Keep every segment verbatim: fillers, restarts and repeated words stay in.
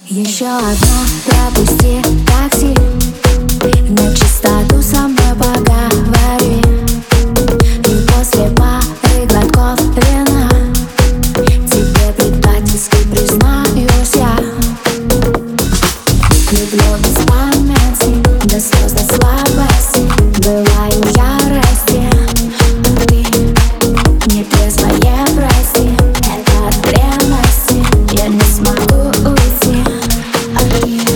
Еще одно пропусти такси, на чистоту со мной поговори. И после пары глотков вина тебе предательски признаюсь я. Люблю без памяти, до слез, до слабости, бываю в ярости, а ты не трезвая, прости. Это от ревности, я не смогу уйти от них.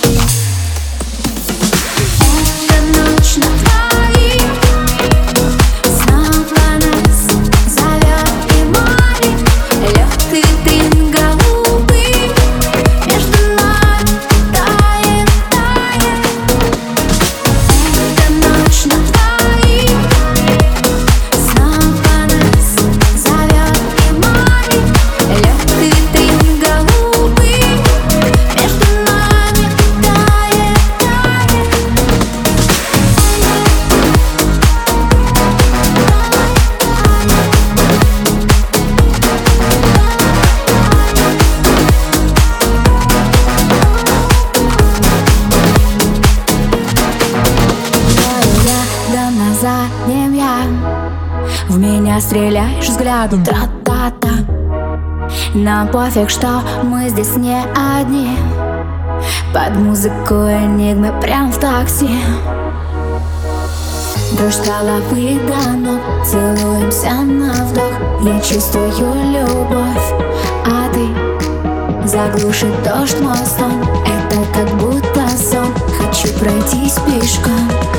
Эта ночь на двоих снова нас зовет и манит. Легкий дым голубый между нами тает, тает. Эта ночь на двоих снова нас зовет и манит. Легкий дым голубый между нами тает, тает. Рядом на заднем я, в меня стреляешь взглядом, тра-та-та. Нам пофиг, что мы здесь не одни. Под музыку энигмы прям в такси. Дрожь головы до ног, целуемся на вдох. Я чувствую любовь, а ты заглушит дождь мой стон. Это как будто сон, хочу пройтись пешком.